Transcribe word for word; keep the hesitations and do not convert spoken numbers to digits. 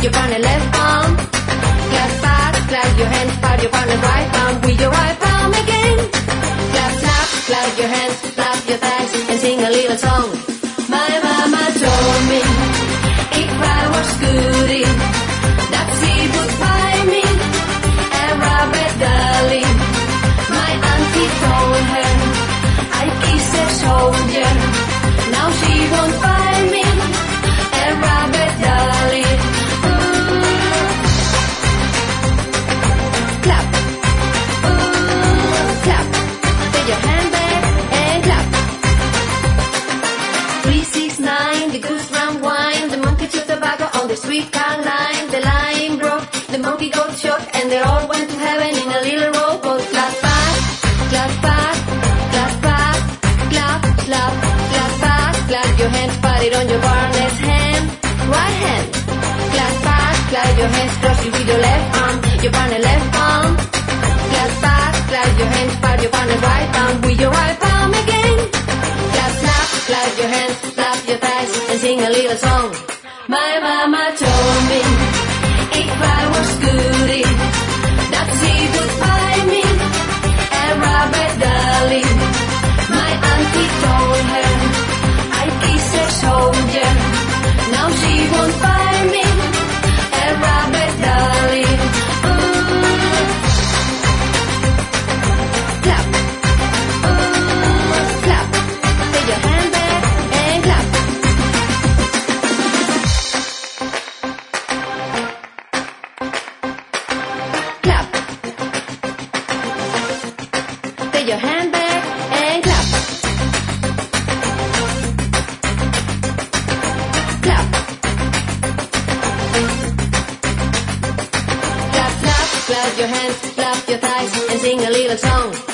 your partner left arm. Clap back, clap your hands, pat your partner's right arm with your right arm again. Clap, clap, clap your hands, clap your thighs and sing a little song. My mama told me if I was goody, that she would buy me a rubber dolly. My auntie told her I'd kiss a soldier. Now she won't buy me a rubber dolly. Ooh. Clap. Ooh, clap. Take your hand back and clap. Three, six, nine, the goose ran wine. The monkey took tobacco on the streetcar line. The line broke, the monkey got shocked, and they all went to heaven in a little rowboat. Clap back, clap back, clap back, clap, clap, clap back, clap your hands, pat it on your partner's hand, right hand. Clap back, clap your hands, cross it with your left arm, your partner left arm. Clap back, clap your hands, pat your partner's right arm with your right arm again. Clap, clap, clap your hands, clap your thighs and sing a little song. My mama told me if I was goody, that she would buy me a rubber dolly. My auntie told her I'd kiss a soldier. Now she won't buy me a rubber dolly. Ooh. Clap. Ooh, clap. Take your hand back and clap. Clap. Take your hand back and clap. Clap. Clap, clap, clap your hands, clap your thighs and sing a little song.